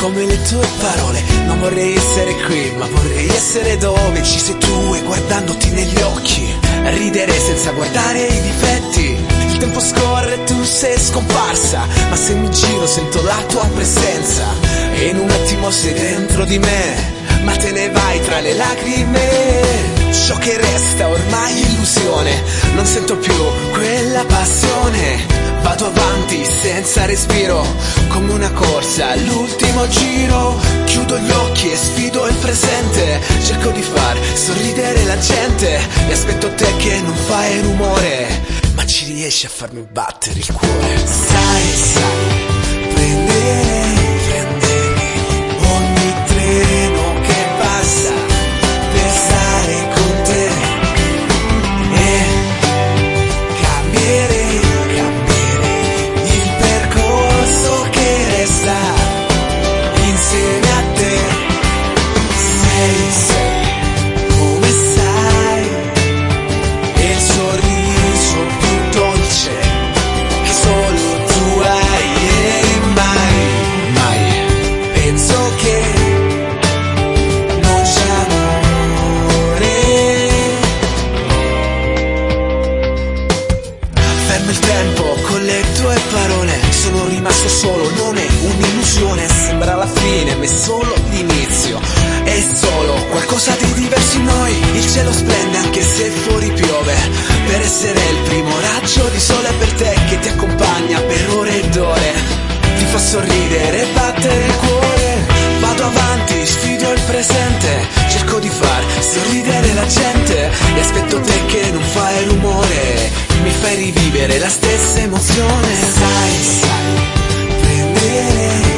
come le tue parole. Non vorrei essere qui, ma vorrei essere dove ci sei tu e guardandoti negli occhi ridere senza guardare i difetti. Il tempo scorre e tu sei scomparsa, ma se mi giro sento la tua presenza e in un attimo sei dentro di me, ma te ne vai tra le lacrime. Ciò che resta ormai illusione, non sento più quella passione. Vado avanti senza respiro, come una corsa all'ultimo giro. Chiudo gli occhi e sfido il presente, cerco di far sorridere la gente e aspetto te che non fai rumore, ma ci riesci a farmi battere il cuore. Sai, prendere ogni treno che passa per stare con te e cambiare il percorso che resta insieme a te. Sei come sai, e il sorriso più dolce che solo tu hai e mai penso che non c'è amore. Fermo il tempo con le tue parole, sono rimasto solo, non è un'illusione. Sembra la fine ma è solo l'inizio, è solo qualcosa di diverso in noi. Il cielo splende anche se fuori piove, per essere il primo raggio di sole per te che ti accompagna per ore ed ore, ti fa sorridere e battere il cuore. Vado avanti, sfido il presente, cerco di far sorridere la gente e aspetto te che non fai rumore, mi fai rivivere la stessa emozione. Sai, prendere